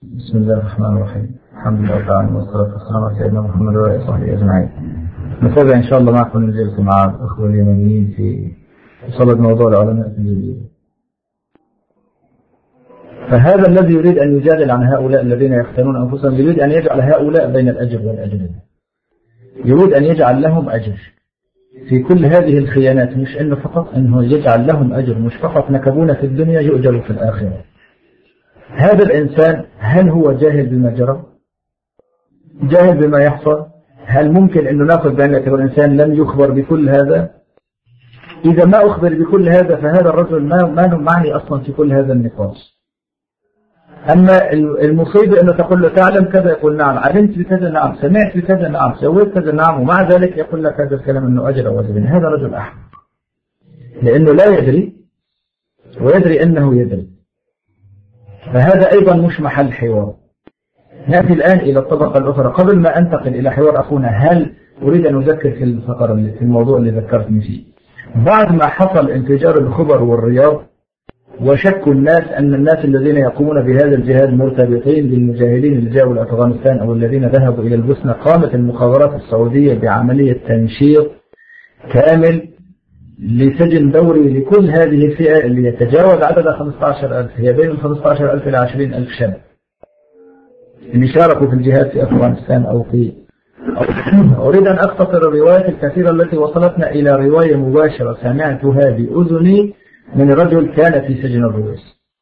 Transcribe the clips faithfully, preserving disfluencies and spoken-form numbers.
بسم الله الرحمن الرحيم. الحمد لله تعالى والصلاة والسلام على سيدنا محمد وعلى آله وصحبه أجمعين. نتابع إن شاء الله معكم الجلسة مع الأخوة اليمنيين في صلب موضوع العلماء التنجيليين. فهذا الذي يريد أن يجادل عن هؤلاء الذين يختارون أنفسهم يريد أن يجعل هؤلاء بين الأجر والأجر، يريد أن يجعل لهم أجر في كل هذه الخيانات، مش أنه فقط أنه يجعل لهم أجر، مش فقط نكبون في الدنيا يؤجر في الآخرة. هذا الإنسان هل هو جاهل بما جرى؟ جاهل بما يحصل؟ هل ممكن أنه نأخذ بأن الإنسان لم يخبر بكل هذا؟ إذا ما أخبر بكل هذا فهذا الرجل ما ما معني أصلا في كل هذا النقاش. أما المصيبة أنه تقول له تعلم كذا، يقول نعم، علمت بكذا نعم، سمعت بكذا نعم، سويت كذا نعم، ومع ذلك يقول لك هذا الكلام أنه أجر أو أجر. هذا رجل أحمق، لأنه لا يدري ويدري أنه يدري. فهذا أيضا مش محل حوار. نأتي الآن إلى الطبقة الأخرى. قبل ما أنتقل إلى حوار أخونا، هل أريد أن أذكر في الفقرة في الموضوع اللي ذكرتني فيه؟ بعد ما حصل انفجار الخبر والرياض وشكوا الناس أن الناس الذين يقومون بهذا الجهاد مرتبطين بالمجاهدين اللي جاءوا لأفغانستان أو الذين ذهبوا إلى البوسنة، قامت المخابرات السعودية بعملية تنشيط كامل لسجن دوري لكل هذه الفئة اللي يتجاوز عددها خمسة عشر ألف، هي بين خمسة عشر ألف إلى عشرين ألف شاب اللي شاركوا في الجهاد في أفغانستان أو في أو أريد أن أختصر الروايات الكثيرة التي وصلتنا إلى رواية مباشرة سمعتها بأذني من رجل كان في سجن الرويس.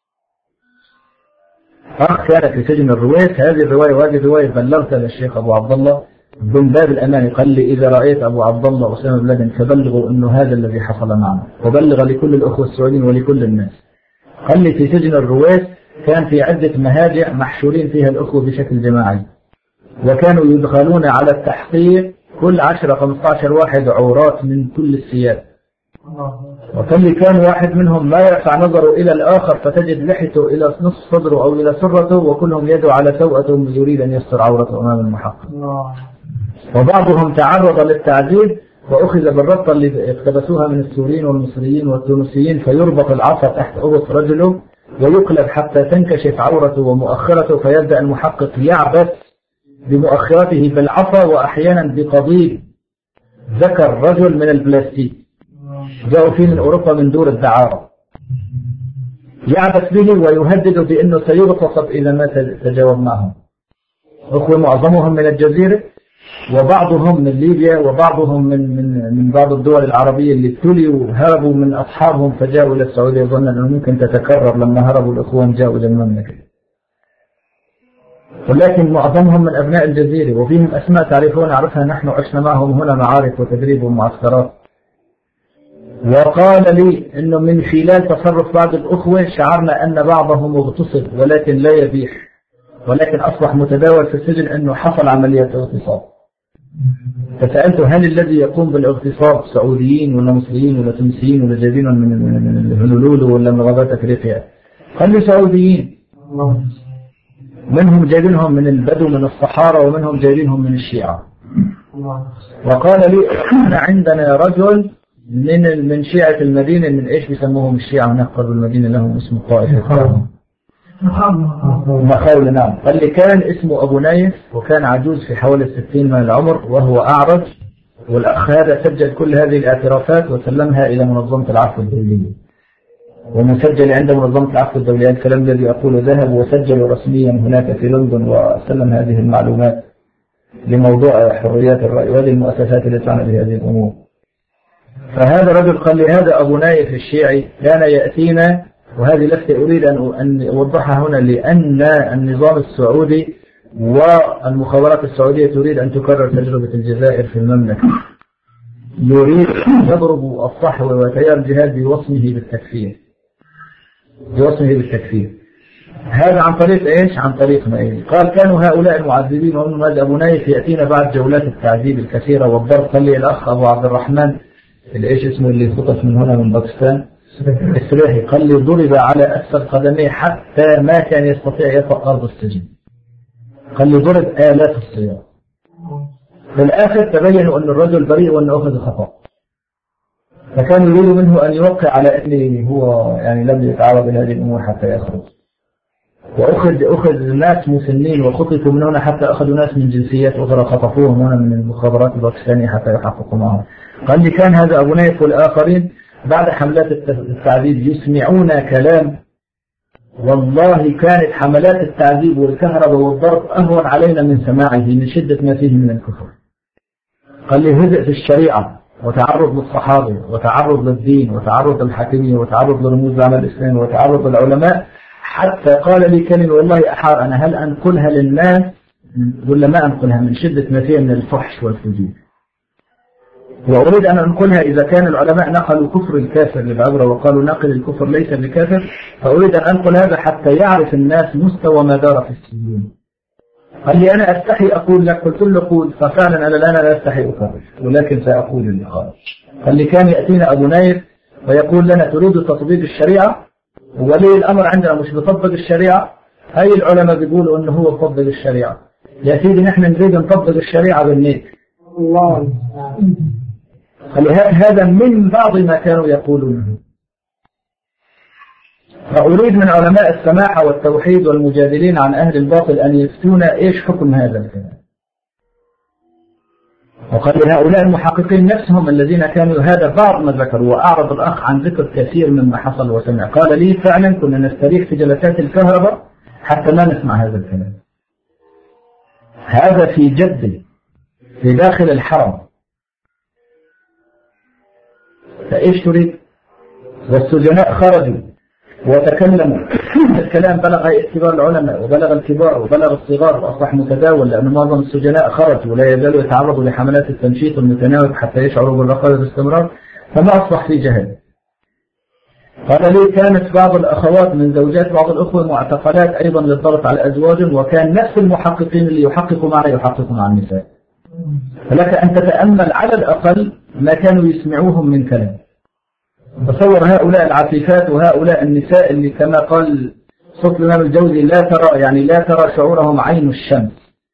أخ كان في سجن الرويس. هذه الرواية وهذه الرواية بلغتها للشيخ أبو عبد الله من باب الأمان، قال لي إذا رأيت أبو عبد الله أسامة بن لادن فبلغوا أنه هذا الذي حصل معنا، وبلغ لكل الأخوة السعوديين ولكل الناس. قال لي في سجن الرويس كان في عدة مهاجع محشورين فيها الأخوة بشكل جماعي، وكانوا يدخلون على التحقيق كل عشرة خمسة عشر واحد عورات من كل الثياب، وقال لي كان واحد منهم ما يرفع نظره إلى الآخر فتجد لحيته إلى نصف صدره أو إلى سرته، وكلهم يدعو على توأته يريد أن يستر عورته أمام المحقق. وبعضهم تعرض للتعذيب وأخذ بالربطة اللي اقتبسوها من السوريين والمصريين والتونسيين، فيربط العصا تحت أبط رجله ويقلب حتى تنكشف عورته ومؤخرته، فيبدأ المحقق يعبث بمؤخرته بالعصا وأحيانا بقضيب ذكر رجل من البلاستيك جاءوا فيه من أوروبا من دور الدعارة، يعبث به ويهدد بأنه سيغتصب إذا ما تجاوب معهم. أخوة معظمهم من الجزيرة وبعضهم من ليبيا وبعضهم من من من بعض الدول العربية اللي ابتلوا هربوا من أصحابهم فجاءوا إلى السعودية ظنا أنه ممكن تتكرر لما هربوا الأخوان جاءوا إلى المملكة، ولكن معظمهم من أبناء الجزيرة وفيهم أسماء تعرفون نعرفها، نحن عشنا معهم هنا معارك وتدريب ومعسكرات. وقال لي أنه من خلال تصرف بعض الأخوة شعرنا أن بعضهم مغتصب ولكن لا يبيح، ولكن أصبح متداول في السجن أنه حصل عملية اغتصاب. فسألته هل الذي يقوم بالاغتصاب سعوديين ولا مصريين ولا تونسيين ولا جايبين من الهلولو ولا من غابات أفريقيا؟ قال لي سعوديين، منهم جايبينهم من البدو من الصحارى ومنهم جايبينهم من الشيعة. وقال لي عندنا رجل من من شيعة المدينة، من ايش بيسموهم الشيعة هناك قرب المدينة لهم اسم الطائفة مخاول. نعم. قال لي كان اسمه أبو نايف وكان عجوز في حوالي الستين من العمر وهو أعرج، والأخ هذا سجل كل هذه الاعترافات وسلمها إلى منظمة العفو الدولية، ومسجل عند منظمة العفو الدولية. الكلام الذي أقوله ذهب وسجل رسميا هناك في لندن وسلم هذه المعلومات لموضوع حريات الرأي وهذه المؤسسات التي تعمل بهذه الأمور. فهذا رجل قال لي هذا أبو نايف الشيعي كان يأتينا، وهذه لفتة أريد أن أوضحها هنا، لأن النظام السعودي والمخابرات السعودية تريد أن تكرر تجربة الجزائر في المملكة، يريد أن يضرب الصحوة وتيار الجهاد بوصمه بالتكفير بوصمه بالتكفير هذا عن طريق إيش؟ عن طريق ما إيه؟ قال كانوا هؤلاء المعذبين ومن هذا أبو نايف يأتينا بعد جولات التعذيب الكثيرة والضرب. قال لي الأخ أبو عبد الرحمن الإيش اسمه اللي خطف من هنا من باكستان السلاحي، قال لي ضرب على أسفل قدميه حتى ما كان يستطيع يطأ أرض السجن. قال لي ضرب آلاف السيارات. في الآخر تبينوا أن الرجل بريء وأنه أخذ خطأ، فكان يريد منه أن يوقع على أنه هو يعني لم يتعرض لهذه الأمور حتى يخرج. وأخذ أخذ ناس مسنين وخطفوا من هنا حتى أخذوا ناس من جنسيات أخرى خطفوهم هنا من المخابرات الباكستانية حتى يحققوا معهم. قال لي كان هذا أبو نايف والآخرين بعد حملات التعذيب يسمعون كلام، والله كانت حملات التعذيب والكهرباء والضرب أهون علينا من سماعه من شدة ما فيه من الكفر. قال لي هزء في الشريعة وتعرض للصحابة وتعرض للدين وتعرض للحاكمية وتعرض لرموز العمل الإسلامي وتعرض للعلماء، حتى قال لي كلمة والله أحار أنا هل أنقلها للناس ولا ما أنقلها من شدة ما فيها من الفحش والفجور، وأريد أن أنقلها إذا كان العلماء نقلوا كفر الكافر للعبرة وقالوا نقل الكفر ليس بكافر، فأريد أن أنقل هذا حتى يعرف الناس مستوى ما دار في السجون. قال لي أنا أستحي أقول لك، قلت له قول، ففعلا أنا الآن لا أستحي أكرر ولكن سأقول اللي قال. قال لي كان يأتينا أبو نايف ويقول لنا تريد تطبيق الشريعة، ولي الأمر عندنا مش بيطبق الشريعة، هاي العلماء بيقولوا أنه هو بيطبق الشريعة، يا سيدي نحن نريد نطبق الشريعة بالنيك. الله. قال لي هذا من بعض ما كانوا يقولونه. فأريد من علماء السماحة والتوحيد والمجادلين عن أهل الباطل أن يفتونا إيش حكم هذا الكلام. وقال لي هؤلاء المحققين نفسهم الذين كانوا، هذا بعض ما ذكروا وأعرض الأخ عن ذكر كثير مما حصل وسمع، قال لي فعلا كنا نستريح في جلسات الكهرباء حتى ما نسمع هذا الكلام. هذا في جدة في داخل الحرم، فإيش تريد؟ والسجناء خرجوا وتكلموا، الكلام بلغ كبار العلماء وبلغ الكبار وبلغ الصغار وأصبح متداول، لأن معظم السجناء خرجوا ولا يزالوا يتعرضوا لحملات التنشيط المتناوب حتى يشعروا بالرقابة باستمرار، فما أصبح في جهل. قال لي كانت بعض الأخوات من زوجات بعض الأخوة معتقلات أيضا للضغط على أزواجهم، وكان نفس المحققين اللي يحققوا معنا يحققوا مع النساء. فلك أن تتأمل على الأقل ما كانوا يسمعوهم من كلام. تصور هؤلاء العفيفات وهؤلاء النساء اللي كما قال صوت الإمام الجوزي لا ترى يعني لا ترى شعورهم عين الشمس،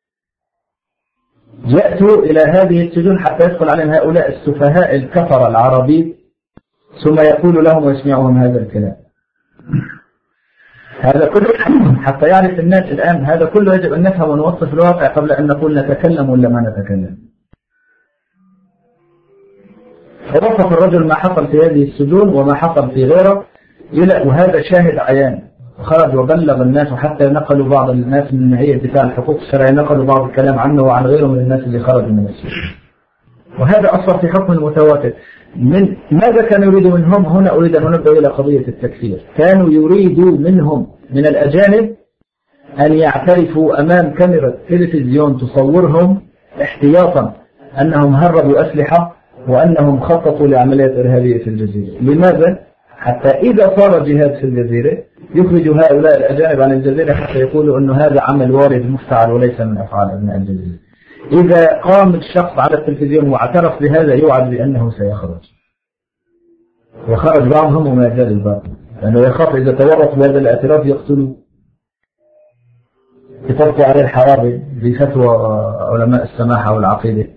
يأتوا إلى هذه السجون حتى يدخل عليهم هؤلاء السفهاء الكفر العربي ثم يقول لهم ويسمعهم هذا الكلام. هذا كله حتى يعرف الناس الآن، هذا كله يجب أن نفهم ونوصف الواقع قبل أن نقول نتكلم ولا ما نتكلم. فوصف الرجل ما حصل في هذه السجون وما حصل في غيره، وهذا شاهد عيان، خرج وبلغ الناس وحتى نقلوا بعض الناس من هيئة دفاع الحقوق الشرعية نقلوا بعض الكلام عنه وعن غيره من الناس اللي خرجوا من السجون. وهذا أصبح في حكم المتواتر. من ماذا كانوا يريدوا منهم؟ هنا أريد أن ننبه إلى قضية التكفير. كانوا يريدوا منهم من الأجانب أن يعترفوا أمام كاميرا تلفزيون تصورهم احتياطا أنهم هربوا أسلحة وأنهم خططوا لعمليات إرهابية في الجزيرة. لماذا؟ حتى إذا صار جهاد في الجزيرة يخرج هؤلاء الأجانب عن الجزيرة حتى يقولوا أنه هذا عمل وارد مفتعل وليس من أفعال أبناء الجزيرة. إذا قام الشخص على التلفزيون واعترف بهذا يوعد بأنه سيخرج، وخرج بعضهم وما زال الباقي، لأنه يخاف إذا تورط بهذا الاعتراف يقتلوا. يطلق عليه الحرابي بفتوى علماء السماحة والعقيدة.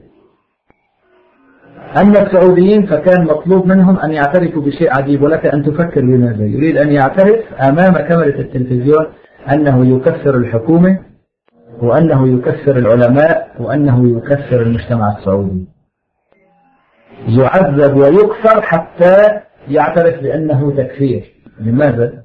أما السعوديين فكان مطلوب منهم أن يعترفوا بشيء عجيب، ولك أن تفكر بماذا يريد أن يعترف أمام كاميرا التلفزيون أنه يكفر الحكومة وأنه يكفر العلماء وأنه يكفر المجتمع السعودي، يعذب ويكفر حتى يعترف بأنه تكفير. لماذا؟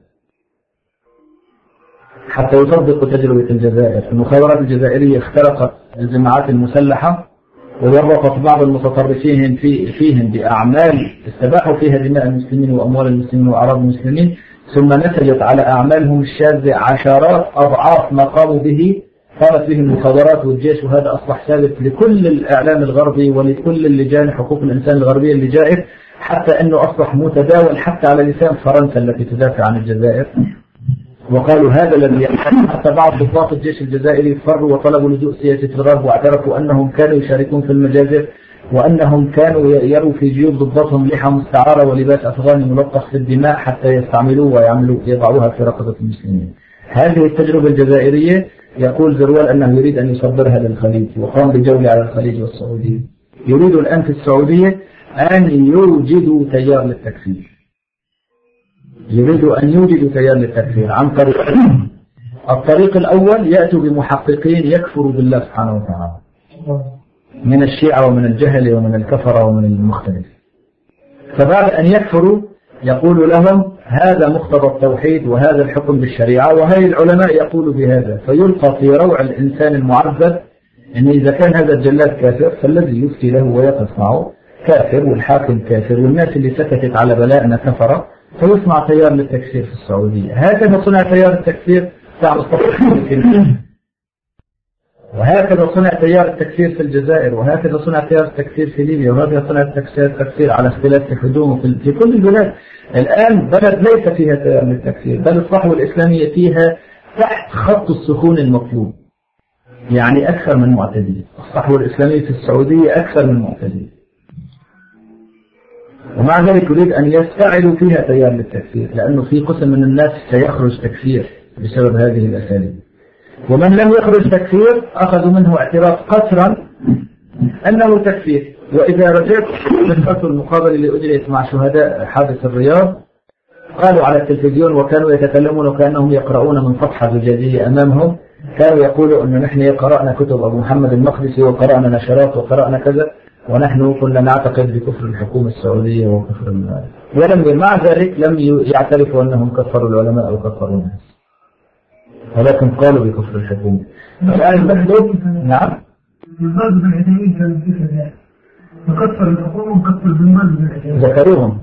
حتى يطبق تجربة الجزائر. المخابرات الجزائرية اخترقت الجماعات المسلحة وورطت بعض المتطرفين في فيهم بأعمال استباحوا فيها دماء المسلمين وأموال المسلمين وأعراض المسلمين، ثم نتجت على أعمالهم الشاذة عشرات أضعاف ما قاموا به قامت به المخابرات والجيش. وهذا أصبح ثابت لكل الإعلام الغربي ولكل اللجان حقوق الإنسان الغربية اللي جائر، حتى أنه أصبح متداول حتى على لسان فرنسا التي تدافع عن الجزائر، وقالوا هذا الذي يحصل. حتى بعض ضباط الجيش الجزائري فروا وطلبوا لجوء سياسي في الغرب واعترفوا أنهم كانوا يشاركون في المجازر وأنهم كانوا يروا في جيوب ضباطهم لحى مستعارة ولباس أفغاني ملطخ في الدماء حتى يستعملوه ويعملوا يضعوها في رقبة المسلمين. هذه التجربة الجزائرية يقول زروال أنه يريد أن يصدرها للخليج، وقام بجولة على الخليج والسعودية. يريد الآن في السعودية أن يوجدوا تيار للتكفير، يريدوا أن يوجدوا تيار للتكفير عن طريق الطريق الأول يأتوا بمحققين يكفروا بالله سبحانه وتعالى من الشيعة ومن الجهل ومن الكفر ومن المختلف. فبعد أن يكفروا يقول لهم هذا مقتضى التوحيد وهذا الحكم بالشريعة، وهي العلماء يقولوا بهذا، فيلقى في روع الإنسان المعذب أن إذا كان هذا الجلاد كافر فالذي يفتي له ويقف معه كافر، والحاكم كافر، والناس اللي سكتت على بلائنا كفرة، فيصنع تيار للتكفير في السعودية. هكذا صنع تيار التكفير بتاع مصطفى، وهكذا صنع تيار التكفير في الجزائر، وهكذا صنع تيار التكفير في ليبيا، وهكذا صنع التكفير على اختلاف في حدوم في كل البلاد. الآن بلد ليس فيها تيار للتكفير، بل الصحوة الإسلامية فيها تحت خط السخون المطلوب، يعني أكثر من معتدين. الصحوة الإسلامية في السعودية أكثر من معتدين، ومع ذلك يريد أن يستعلوا فيها تيار للتكفير، لأنه في قسم من الناس سيخرج تكفير بسبب هذه الأساليب. ومن لم يخرج تكفير أخذوا منه اعتراف قسرا أنه تكفير. وإذا رجعت للفتوى المقابلة اللي أجريت مع شهداء حادث الرياض، قالوا على التلفزيون وكانوا يتكلمون وكأنهم يقرؤون من صفحة زجاجية أمامهم، كانوا يقولوا أن نحن قرأنا كتب أبو محمد المقدسي وقرأنا نشرات وقرأنا كذا، ونحن كنا نعتقد بكفر الحكومة السعودية وكفر المال. ولم مع ذلك لم يعترفوا أنهم كفروا العلماء أو كفروا الناس، ولكن قالوا بكفر الحكومة. الآن المحدود نعم نكفر الحكومة ونكفر بالمال ذكروهم.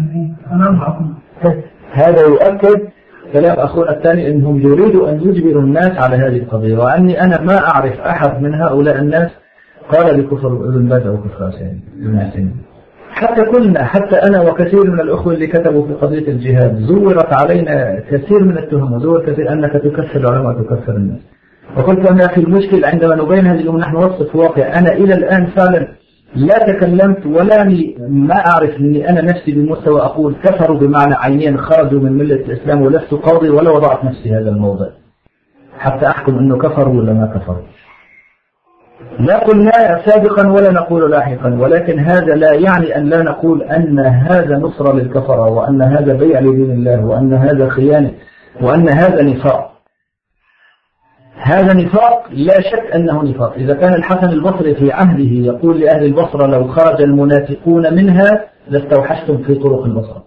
هذا يؤكد كلام أخونا الثاني أنهم يريدوا أن يجبروا الناس على هذه القضية، وأني أنا ما أعرف أحد من هؤلاء الناس قال بكفر ابن باز أو كفر عثيمين. حتى كلنا، حتى أنا وكثير من الأخوة اللي كتبوا في قضية الجهاد زورت علينا كثير من التهم، وزور كثير أنك تكفر العلماء وتكفر الناس. وقلت أنا في المشكل عندما نبين هذه الأمور نحن نوصف واقع. أنا إلى الآن فعلا لا تكلمت ولا ما أعرف أني أنا نفسي بمستوى أقول كفروا بمعنى عينين خرجوا من ملة الإسلام، ولست قاضي ولا وضعت نفسي هذا الموضع حتى أحكم أنه كفروا ولا ما كفروا. لا قلنا سابقا ولا نقول لاحقا، ولكن هذا لا يعني أن لا نقول أن هذا نصرة للكفرة، وأن هذا بيع لدين الله، وأن هذا خيانة، وأن هذا نفاق. هذا نفاق لا شك أنه نفاق. إذا كان الحسن البصري في عهده يقول لأهل البصرة لو خرج المنافقون منها لاستوحشتم في طرق البصرة،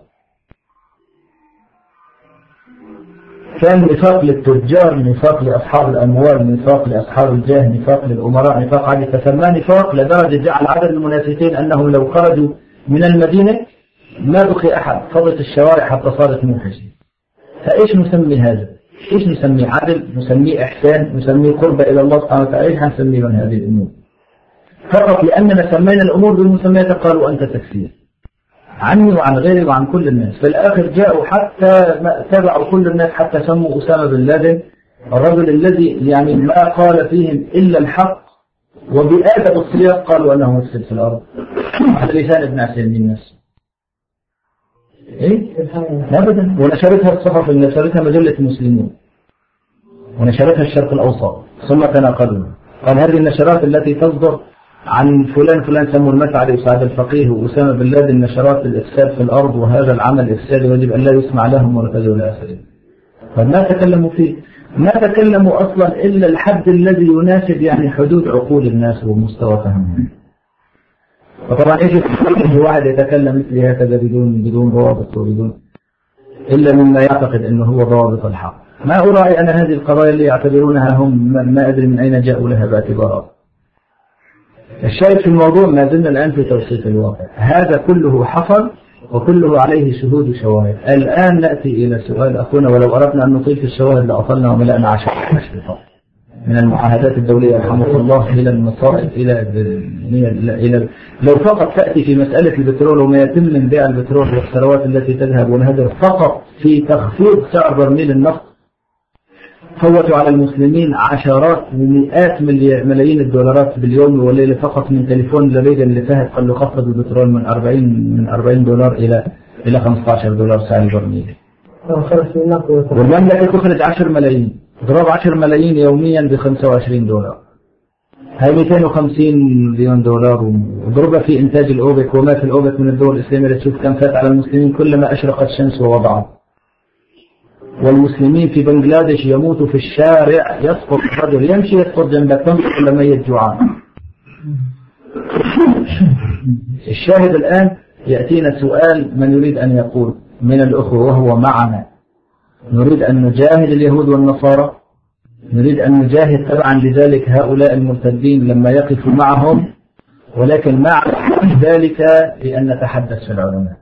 كان نفاق للتجار، نفاق لأصحاب الأموال، نفاق لأصحاب الجاه، نفاق للأمراء، نفاق عادي، فسماه نفاق لدرجة جعل عدد المنافقين أنهم لو خرجوا من المدينة ما بقي أحد، فضت الشوارع حتى صارت موحشة. فإيش نسمي هذا؟ إيش نسميه؟ عدل؟ نسميه إحسان؟ نسميه قربة إلى الله سبحانه وتعالى؟ إيش هنسميه من هذه الأمور؟ فقط لأننا سمينا الأمور بالمسميات قالوا أنت تكفير عني وعن غيري وعن كل الناس. في الآخر جاءوا حتى تبعوا كل الناس حتى سموا أسامة بن لادن الرجل الذي يعني ما قال فيهم إلا الحق، وبآدب السياق قالوا أنه مفسد في الأرض على لسان ابن عثيمين نفسه. إيه؟ أبدا. ونشرتها الصحف، نشرتها مجلة المسلمين، ونشرتها الشرق الأوسط، ثم تناقلوا. قال هذه النشرات التي تصدر عن فلان فلان سموا المسعدي وسعد الفقيه وأسامة بن لادن نشرات الإفساد في الأرض، وهذا العمل الإفسادي ويجب أن لا يسمع لهم ولا كذا ولا أسد. فما تكلموا فيه، ما تكلموا أصلا إلا الحد الذي يناسب يعني حدود عقول الناس ومستوى فهمهم. وطبعا إيش واحد يتكلم مثل هكذا بدون بدون ضوابط وبدون إلا مما يعتقد أنه هو ضوابط الحق. ما أراعي أنا هذه القضايا اللي يعتبرونها هم ما أدري من أين جاءوا لها باعتبارات. الشاهد في الموضوع ما زلنا الآن في توصيف الواقع. هذا كله حصل وكله عليه شهود وشواهد. الآن نأتي إلى سؤال أخونا، ولو أردنا أن نطيل في الشواهد لأطلنا وملأنا عشر أشهر من المعاهدات الدولية رحمه الله إلى المصائب إلى إلى لو فقط تأتي في مسألة البترول وما يتم من بيع البترول والثروات التي تذهب ونهدر فقط في تخفيض سعر برميل النفط فوتوا على المسلمين عشرات ومئات ملايين الدولارات باليوم والليلة فقط من تليفون لبيد اللي فهد قال له خفض البترول من أربعين من أربعين دولار إلى إلى خمسة عشر دولار سعر البرميل. والمملكة تخرج عشر ملايين، ضرب عشر ملايين يوميا ب خمسة وعشرين دولار، هاي مئتين وخمسين مليون دولار، وضربها في إنتاج الأوبك وما في الأوبك من الدول الإسلامية. تشوف كم فات على المسلمين كلما أشرقت الشمس ووضعت. والمسلمين في بنغلاديش يموتوا في الشارع، يسقط رجل يمشي يسقط جنبك تنظر إلى ميت جوعان. الشاهد الآن يأتينا سؤال من يريد أن يقول من الأخوة وهو معنا، نريد أن نجاهد اليهود والنصارى، نريد أن نجاهد تبعا لذلك هؤلاء المرتدين لما يقفوا معهم، ولكن مع ذلك بأن نتحدث في العلماء.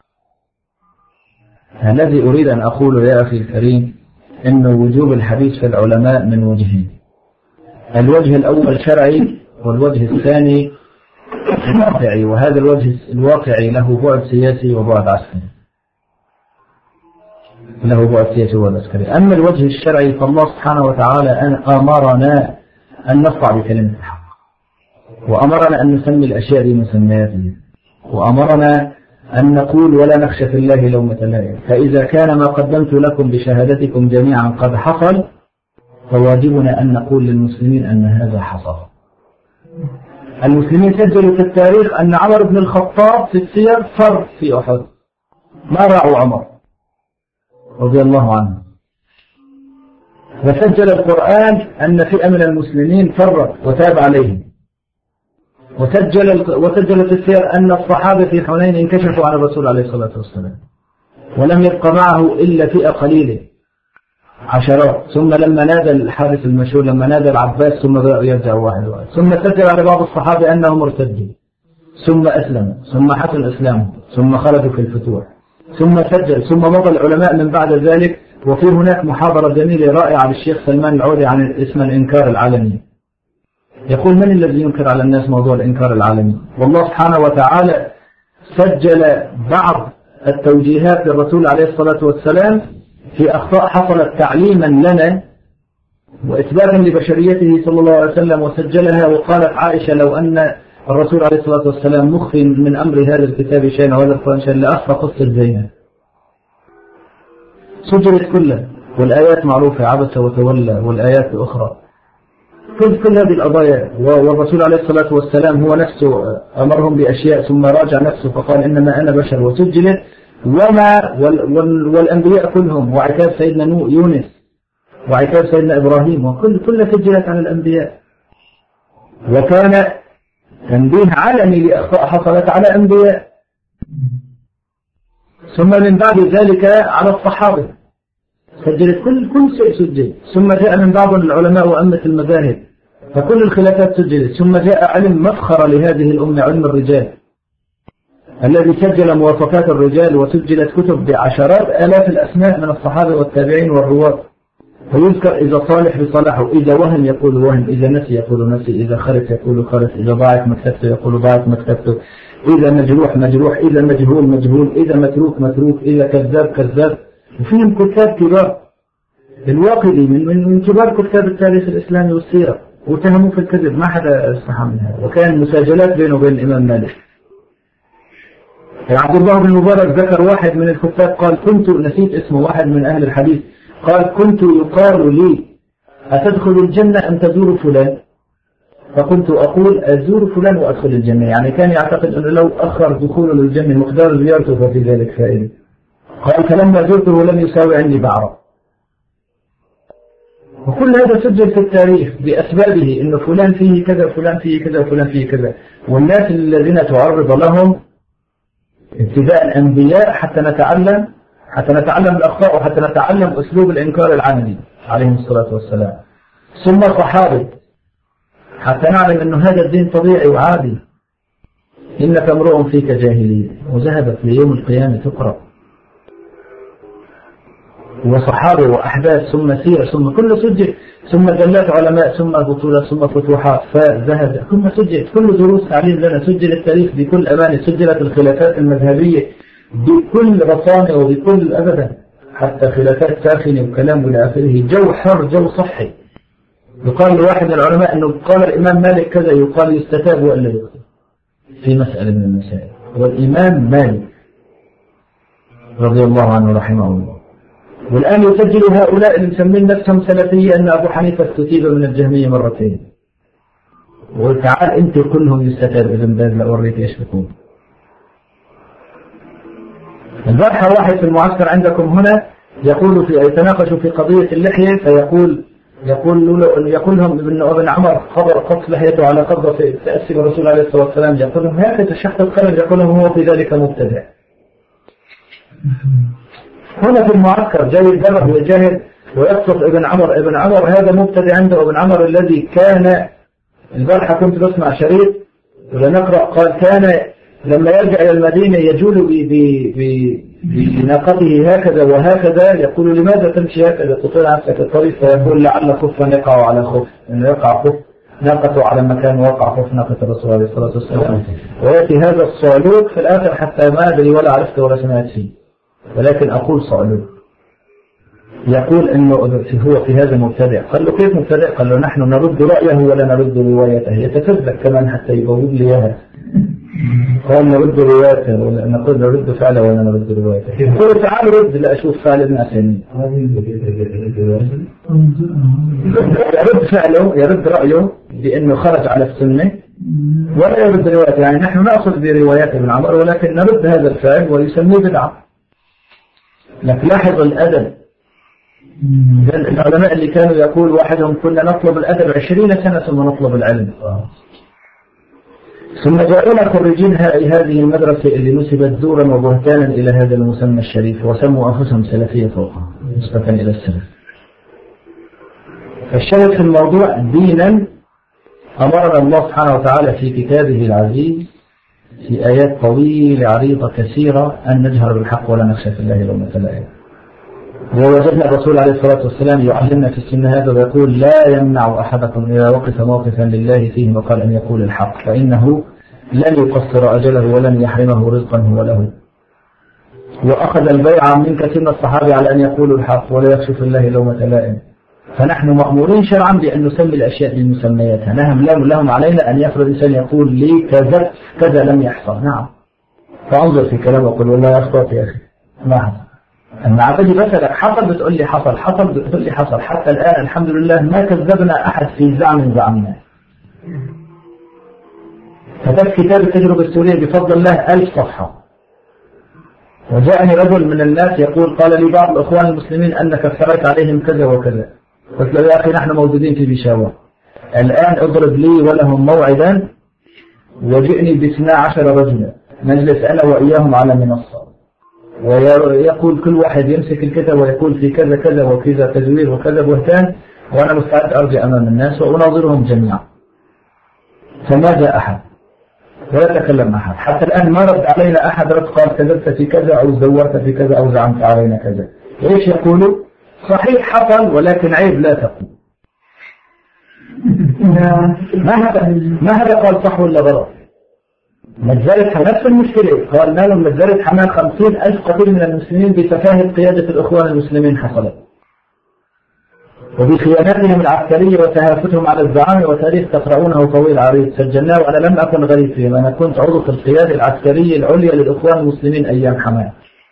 الذي أريد أن أقوله يا أخي الكريم إن وجوب الحديث في العلماء من وجهين، الوجه الأول شرعي والوجه الثاني واقعي، وهذا الوجه الواقعي له بعد سياسي وبعد عسكري، له بعد سياسي وبعد عسكري. أما الوجه الشرعي فالله سبحانه وتعالى أن أمرنا أن نصدع بكلمة الحق، وأمرنا أن نسمي الأشياء بمسمياتها، وأمرنا أن نقول ولا نخشى في الله لومة لائم. فإذا كان ما قدمت لكم بشهادتكم جميعا قد حصل فواجبنا أن نقول للمسلمين أن هذا حصل. المسلمين سجلوا في التاريخ أن عمر بن الخطاب في السير فر في أحد، ما رأوا عمر رضي الله عنه. وسجل القرآن أن فئة من المسلمين فرت وتاب عليهم. وسجل وسجل في السير أن الصحابة في حنين انكشفوا على الرسول عليه الصلاة والسلام ولم يبقى معه إلا فئة قليلة عشرات. ثم لما نادى الحارث المشهور لما نادى العباس ثم يرجع واحد واحد. ثم سجل على بعض الصحابة أنهم مرتدين ثم أسلموا ثم حسن إسلامهم ثم خرجوا في الفتوح ثم سجل. ثم مضى العلماء من بعد ذلك. وفي هناك محاضرة جميلة رائعة للشيخ سلمان العودي عن اسم الإنكار العالمي. يقول من الذي ينكر على الناس موضوع الإنكار العالمي؟ والله سبحانه وتعالى سجل بعض التوجيهات للرسول عليه الصلاة والسلام في أخطاء حصلت تعليما لنا وإثباتا لبشريته صلى الله عليه وسلم، وسجلها. وقالت عائشة لو أن الرسول عليه الصلاة والسلام مخفي من أمر هذا الكتاب شيئا وهذا القرآن شيئا لأخفى قصة زينب. سجلت كلها، والآيات معروفة عبس وتولى والآيات الأخرى، كل كل هذه القضايا. والرسول عليه الصلاة والسلام هو نفسه أمرهم بأشياء ثم راجع نفسه فقال إنما أنا بشر، وسجلت. وما وال وال والأنبياء كلهم، وعتاب سيدنا يونس وعتاب سيدنا إبراهيم، وكل كل سجلت عن الأنبياء. وكان تنبيه علني لأخطاء حصلت على أنبياء. ثم من بعد ذلك على الصحابة سجلت كل كل شيء سجل. ثم جاء من بعض العلماء وأمة المذاهب فكل الخلافات سجلت. ثم جاء علم مفخر لهذه الأمة، علم الرجال، الذي سجل مواصفات الرجال وسجلت كتب بعشرات آلاف الأسماء من الصحابة والتابعين والرواة. ويذكر إذا صالح بصلاحه، إذا وهم يقول وهم، إذا نسي يقول نسي، إذا خرف يقول خرف، إذا ضاعت مكتبته يقول ضاعت مكتبته، إذا مجروح مجروح، إذا مجهول مجهول، إذا متروك متروك، إذا كذاب كذاب. وفيهم كتاب كبار الواقدي من من كبار كتاب التاريخ الإسلامي والسيرة، واتهموا في الكذب ما حدا استحى منها. وكان مساجلات بينه وبين الإمام مالك. عبد الله بن مبارك ذكر واحد من الكتاب قال كنت، نسيت اسمه، واحد من أهل الحديث، قال كنت يقال لي أتدخل الجنة أم تزور فلان؟ فكنت أقول أزور فلان وأدخل الجنة. يعني كان يعتقد أنه لو أخر دخوله للجنة مقدار زيارته ففي ذلك فائدة. قال فلما زرته لم يساوي عندي بعرة. وكل هذا سجل في التاريخ بأسبابه، إنه فلان فيه كذا فلان فيه كذا فلان فيه كذا. والناس الذين تعرض لهم ابتداء أنبياء حتى نتعلم حتى نتعلم الأخطاء وحتى نتعلم أسلوب الإنكار العملي عليهم الصلاة والسلام. ثم الصحابة حتى نعلم أن هذا الدين طبيعي وعادي. إنك امرؤ فيك جاهلية وذهبت ليوم القيامة تقرأ. وصحابة وأحداث ثم سيرة ثم كل سجل، ثم جلات علماء ثم بطولة ثم فتوحات فذهب كل سجل. كل دروس تعليم لنا سجل التاريخ بكل أمانة. سجلت الخلافات المذهبية بكل بطانة وبكل أبدا، حتى خلافات ساخنة وكلام إلى آخره. جو حر جو صحي. يقال لواحد من العلماء أنه قال الإمام مالك كذا، يقال يستتاب وإلا يقتل في مسألة من المسائل. والإمام مالك رضي الله عنه رحمه الله. والآن يسجل هؤلاء اللي مسمين نفسهم سلفية أن أبو حنيفة استتيب من الجهمية مرتين. وتعال أنت كلهم يستتاب ابن باز لأوريك إيش بكون. البارحة واحد في المعسكر عندكم هنا يقول في يتناقشوا في قضية اللحية، فيقول يقول يقول لهم ابن ابن عمر خبر قص لحيته على قبضة في تأسي الرسول عليه الصلاة والسلام، يقول لهم هكذا الشحط الخرج، يقول لهم هو في ذلك مبتدع. هنا في المعسكر جاي الجرب ويجاهد ويقصف ابن عمر، ابن عمر هذا مبتدع عنده. ابن عمر الذي كان البارحة كنت بسمع شريط ولا نقرأ، قال كان لما يرجع إلى المدينة يجول بناقته هكذا وهكذا، يقول لماذا تمشي هكذا تطيل نفسك الطريق؟ فيقول لعل خفا يقع على خف، إنه يقع خف ناقته على مكان وقع خف ناقة الرسول عليه الصلاة والسلام. ويأتي هذا الصعلوك في الآخر حتى ما أدري ولا عرفت ولا سمعت فيه، ولكن أقول صعلوك يقول إنه هو في هذا مبتدع. قال له كيف مبتدع؟ قال له نحن نرد رأيه ولا نرد روايته. يتفزلك كمان حتى يبوب لي إياها. قال نرد روايته ولا نقول نرد فعله ولا نرد روايته. قل تعال رد لا أشوف فعل ابن عسيمين. يرد فعله يرد رأيه بأنه خرج على السنة ولا يرد روايته. يعني نحن نأخذ بروايات ابن عمر ولكن نرد هذا الفعل ويسميه بدعة. لكن لاحظ الأدب. العلماء اللي كانوا يقول واحدهم كنا نطلب الأدب عشرين سنة ثم نطلب العلم. ثم جاءونا خريجين هذه المدرسة اللي نسبت زورا وبهتانا إلى هذا المسمى الشريف وسموا أنفسهم سلفية فوقها نسبة إلى السلف. فالشاهد في الموضوع دينا أمرنا الله سبحانه وتعالى في كتابه العزيز في آيات طويلة عريضة كثيرة أن نجهر بالحق ولا نخشى في الله لومة لائم. ووجدنا الرسول عليه الصلاة والسلام يعلمنا في السنة هذا ويقول لا يمنع أحدكم إذا وقف موقفا لله فيه وقال أن يقول الحق فإنه لن يقصر أجله ولن يحرمه رزقا هو له. وأخذ البيعة من كثير من الصحابة على أن يقولوا الحق ولا يخشى في الله لومة لائم. فنحن مأمورين شرعا بأن نسمي الأشياء بمسمياتها. نهم لهم علينا أن يفرض إنسان يقول لي كذا كذا لم يحصل. نعم فأنظر في كلامه وقل والله أخطأت يا أخي ما حصل. أما عبدي بسألك حصل بتقول لي حصل حصل بتقول لي حصل. حتى الآن الحمد لله ما كذبنا أحد في زعم زعمنا. هذا كتاب التجربة السورية بفضل الله ألف صفحة. وجاءني رجل من الناس يقول قال لي بعض الأخوان المسلمين أنك افتريت عليهم كذا وكذا. قلت له يا أخي نحن موجودين في بيشاور الآن اضرب لي ولهم موعدا وجئني باثنى عشر رجلا نجلس أنا وإياهم على منصة ويقول كل واحد يمسك الكتاب ويقول في كذا كذا وكذا تزوير وكذا بهتان وأنا مستعد أرجع أمام الناس وأناظرهم جميعا. فما جاء أحد ولا تكلم أحد. حتى الآن ما رد علينا أحد رد قال كذبت في كذا أو زورت في كذا أو زعمت علينا كذا. إيش يقولوا؟ صحيح حصل ولكن عيب لا تقول. ما هذا ما هذا قال صح ولا غلط؟ مجزرة نفس المشكلة قال لهم مجزرة حماة خمسين ألف قتيل من المسلمين بتفاهة قيادة الأخوان المسلمين حصلت وبخياناتهم العسكرية وتهافتهم على الزعامة وتاريخ تقرؤونه طويل عريض سجلناه وأنا لم أكن غريب فيه. أنا كنت عضو في القيادة العسكرية العليا للأخوان المسلمين أيام حماة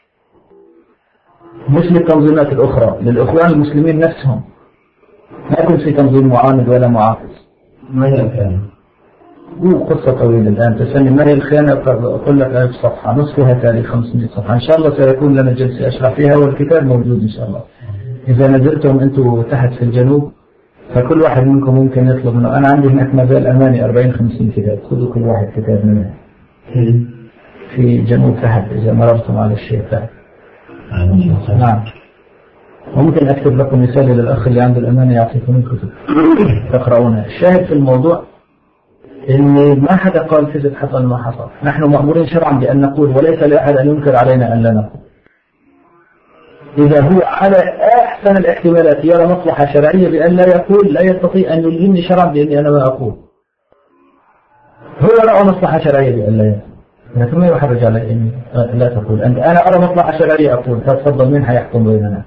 مش للتنظيمات الأخرى للأخوان المسلمين نفسهم. ما كنت في تنظيم معاند ولا معاكس. ما هي الخيانة؟ قصة طويلة الآن تسمي ما هي الخيانة أقول لك ألف صفحة نصفها تالي خمسمائة صفحة. إن شاء الله سيكون لنا جلسة أشرح فيها والكتاب موجود إن شاء الله. إذا نزلتم أنتم تحت في الجنوب فكل واحد منكم ممكن يطلب منه. أنا عندي هناك ما زال أماني أربعين خمسين كتاب خذوا كل واحد كتاب منه في جنوب تحت إذا مررتم على الشيء تحت. نعم وممكن أكتب لكم مثال للأخ اللي عنده الأمانة يعطيكم الكتب تقرؤونها. الشاهد في الموضوع إن ما حدا قال كذب حصل ما حصل. نحن مأمورين شرعا بأن نقول وليس لأحد أن ينكر علينا أن لا نقول. إذا هو على أحسن الاحتمالات يرى مصلحة شرعية بأن لا يقول لا يستطيع أن يلزمني شرعا بأني أنا ما أقول. هو رأى مصلحة شرعية بأن لا يقول لكن ما يحرج علي أن لا تقول أنت. أنا أرى مصلحة شرعية أقول فتفضل مين حيحكم بيننا.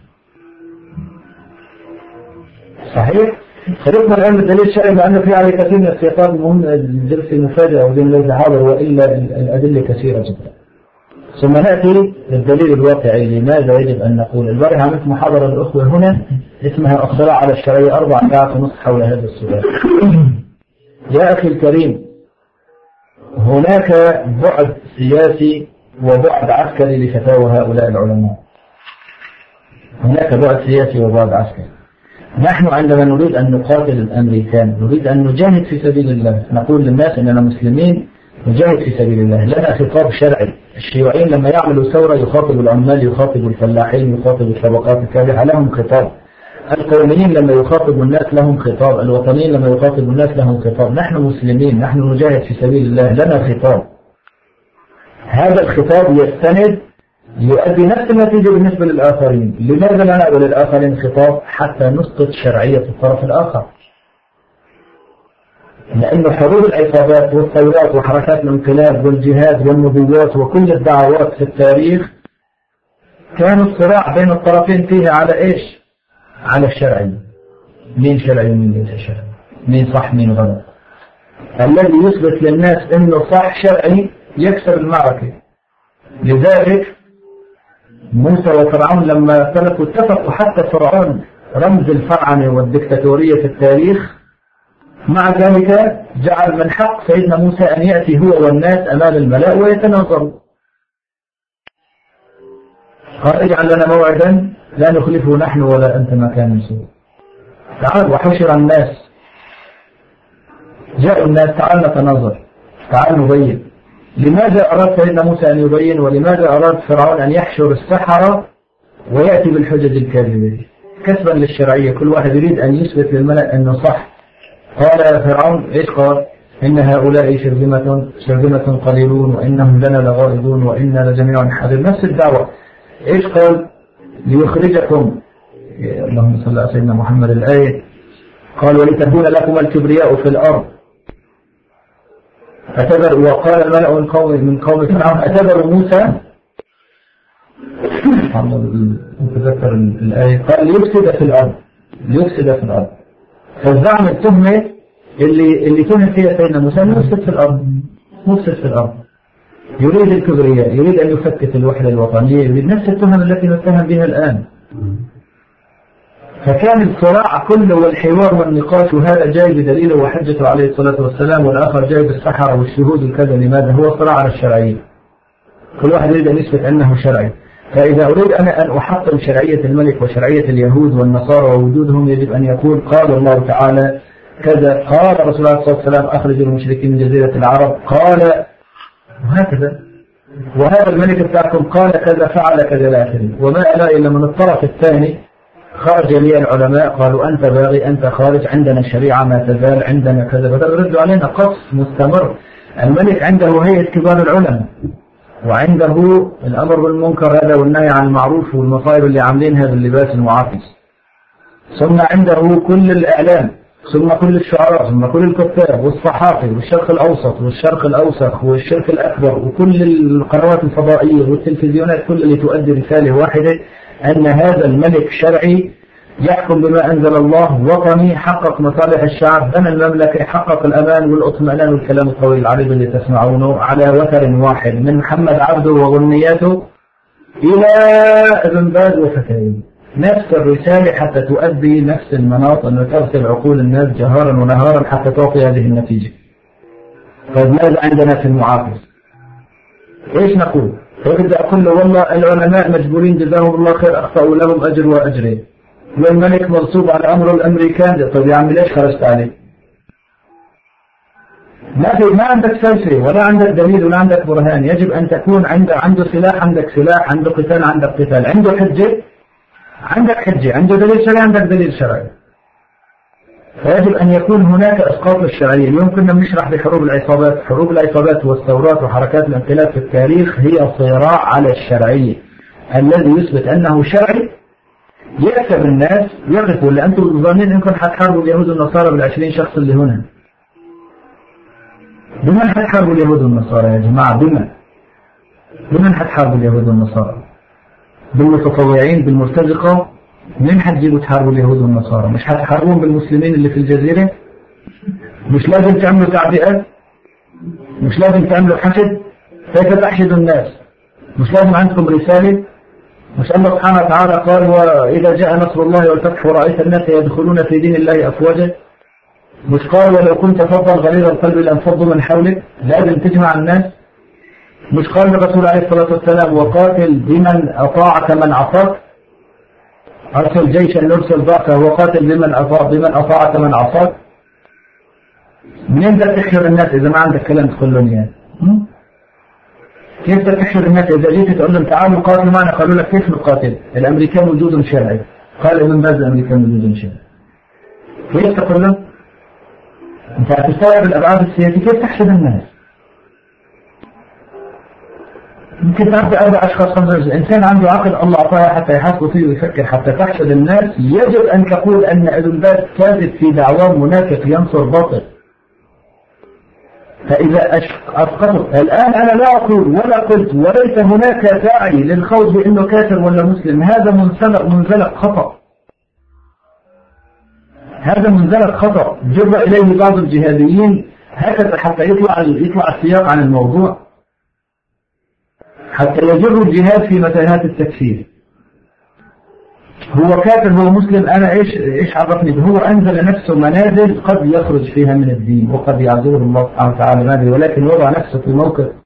صحيح؟ خلصنا الآن بالدليل الشرعي لأنه في عليه كثير من السيطات المهم الجلسة المفاجئة ودين ليس حاضر وإلا الأدلة كثيرة جدا. ثم نأتي للدليل الواقعي لماذا يجب أن نقول. البارحة عملت محاضرة للأخوة هنا اسمها اقتراع على الشرعية أربع ساعات ونصف حول هذا السؤال. يا أخي الكريم هناك بعد سياسي وبعد عسكري لفتاوى هؤلاء العلماء. هناك بعد سياسي وبعد عسكري. نحن عندما نريد أن نقاتل الأمريكان نريد أن نجاهد في سبيل الله، نقول للناس أننا مسلمين نجاهد في سبيل الله، لنا خطاب شرعي. الشيوعيين لما يعملوا ثورة يخاطبوا العمال، يخاطبوا الفلاحين، يخاطبوا الطبقات الكادحة، لهم خطاب. القوميين لما يخاطبوا الناس لهم خطاب، الوطنيين لما يخاطبوا الناس لهم خطاب. نحن مسلمين، نحن نجاهد في سبيل الله، لنا خطاب. هذا الخطاب يستند يؤدي نفس النتيجة بالنسبة للآخرين. لماذا لنا وللآخرين خطاب؟ حتى نسقط شرعية الطرف الآخر. لأن حروب العصابات والثورات وحركات الانقلاب والجهاد والنبوات وكل الدعوات في التاريخ كان الصراع بين الطرفين فيها على إيش؟ على الشرعي. مين شرعي ومين ليس شرعي؟ مين صح مين غلط؟ الذي يثبت للناس إنه صح شرعي يكسب المعركة. لذلك موسى وفرعون لما اختلفوا اتفقوا، حتى فرعون رمز الفرعنة والدكتاتورية في التاريخ، مع ذلك جعل من حق سيدنا موسى أن يأتي هو والناس أمام الملأ ويتناظروا. قال اجعل لنا موعدا لا نخلفه نحن ولا أنت مكان سوء. تعال. وحشر الناس، جاءوا الناس، تعال نتناظر، تعال نبين. لماذا أراد سيدنا موسى أن يبين؟ ولماذا أراد فرعون أن يحشر السحرة ويأتي بالحجج الكاذبة؟ كسبا للشرعية، كل واحد يريد أن يثبت للملأ أنه صح. قال فرعون إيش قال؟ إن هؤلاء شرذمة شرذمة قليلون وإنهم لنا لغائظون وإنا لجميع حاذر. نفس الدعوة. إيش قال؟ ليخرجكم، اللهم صل على سيدنا محمد الآية، قال ولتكون لكم الكبرياء في الأرض. أتذر، وقال الملأ من قوم من قوم فرعون أتذر موسى، أتذكر الآية، قال ليفسد في الأرض، ليفسد في الأرض. فالزعم التهمة اللي اللي تهم فيها سيدنا موسى مفسد في الأرض، مفسد في الأرض. يريد الكبرياء، يريد أن يفتت الوحدة الوطنية، يريد نفس التهم التي نتهم بها الآن. فكان الصراع كله والحوار والنقاش، وهذا جاي بدليله وحجته عليه الصلاة والسلام، والآخر جاي بالسحرة والشهود وكذا. لماذا؟ هو صراع على الشرعية، كل واحد يريد أن يثبت أنه شرعي. فإذا أريد أنا أن أحطم شرعية الملك وشرعية اليهود والنصارى ووجودهم، يجب أن يقول قال الله تعالى كذا، قال رسول الله صلى الله عليه وسلم أخرجوا المشركين من جزيرة العرب، قال وهكذا، وهذا الملك بتاعكم قال كذا فعل كذا لا آخره. وما ألا إلا من الطرف الثاني خرج لي العلماء قالوا أنت باغي، أنت خارج، عندنا شريعة ما تزال، عندنا كذا، بدأوا يردوا علينا قصف مستمر. الملك عنده هيئة كبار العلماء، وعنده الأمر بالمنكر هذا والنهي عن المعروف والمصائب اللي عاملينها باللباس المعاكس، ثم عنده كل الإعلام، ثم كل الشعراء، ثم كل الكتاب والصحافة والشرق الأوسط والشرق الأوسط والشرق الأكبر وكل القنوات الفضائية والتلفزيونات، كل اللي تؤدي رسالة واحدة أن هذا الملك شرعي يحكم بما أنزل الله، وطني، حقق مصالح الشعب، بنى المملكة، حقق الأمان والاطمئنان والكلام الطويل العريض اللي تسمعونه على وتر واحد، من محمد عبده وغنياته إلى ابن باز وفتاين، نفس الرسالة حتى تؤدي نفس المناط، أن تغسل عقول الناس جهارا ونهارا حتى تعطي هذه النتيجة. طيب ماذا عندنا في المعاكس؟ إيش نقول؟ فإذا أقول له والله العلماء مجبورين جزاهم الله خير، أخطأوا لهم أجر وأجرين، والملك منصوب على أمر الأمريكان. طيب يا عمي ليش خرجت عليه؟ ما في، ما عندك فلسفة ولا عندك دليل ولا عندك برهان. يجب أن تكون عنده عنده سلاح، عندك سلاح، عنده قتال، عندك قتال، عنده حجة، عندك حجة، عنده دليل شرعي، عندك دليل شرعي. فيجب أن يكون هناك إسقاط للشرعية. اليوم كنا بنشرح بحروب العصابات، حروب العصابات والثورات وحركات الانقلاب في التاريخ هي صراع على الشرعية. الذي يثبت أنه شرعي يكسب الناس، يقفوا اللي أنتم ظانين أنكم حتحاربوا اليهود والنصارى بالعشرين شخص اللي هنا. بمن حتحاربوا اليهود والنصارى يا جماعة؟ بمن؟ بمن حتحاربوا اليهود والنصارى؟ بالمتطوعين، بالمرتزقة؟ مين حتجيبوا تحاربوا اليهود والنصارى؟ مش حتحاربون بالمسلمين اللي في الجزيرة؟ مش لازم تعملوا تعبئات؟ مش لازم تعملوا حشد؟ كيف تحشدوا الناس؟ مش لازم عندكم رسالة؟ مش الله سبحانه وتعالى قال وإذا جاء نصر الله والفتح ورأيت الناس يدخلون في دين الله أفواجا؟ مش قال ولو كنت فظا غليظ القلب لانفضوا من حولك؟ لازم تجمع الناس. مش قال الرسول عليه الصلاة والسلام وقاتل بمن أطاعك من عصاك؟ أرسل جيشا نرسل ضعفه وقاتل بمن أطاع بمن أطاعك من عصاك. منين بدك تحشر الناس إذا ما عندك كلام تقول لهم إياه؟ كيف بدك تحشر الناس إذا جيت تقول لهم تعالوا قاتلوا معنا؟ قالوا لك كيف نقاتل؟ الأمريكان وجودهم شرعي. قال ابن باز الأمريكان وجودهم شرعي. كيف تقول لهم؟ أنت هتستوعب الأبعاد السياسية، كيف تحشر الناس؟ يمكن تعرف أربع أشخاص خمسة. الإنسان عنده عقل الله أعطاه حتى يحاسب فيه ويفكر. حتى تحشد الناس يجب أن تقول أن ابن باز كاذب في دعواه، منافق ينصر باطل. فإذا أسقطت الآن أنا لا أقول ولا قلت وليس هناك داعي للخوض بأنه كافر ولا مسلم. هذا منزلق منزلق خطأ. هذا منزلق خطأ جر إليه بعض الجهاديين هكذا حتى يطلع يطلع السياق عن الموضوع، حتى يجر الجهاد في متاهات التكفير. هو كافر هو مسلم، أنا إيش إيش عرفني؟ هو أنزل نفسه منازل قد يخرج فيها من الدين وقد يعذره الله سبحانه وتعالى، ولكن وضع نفسه في موقف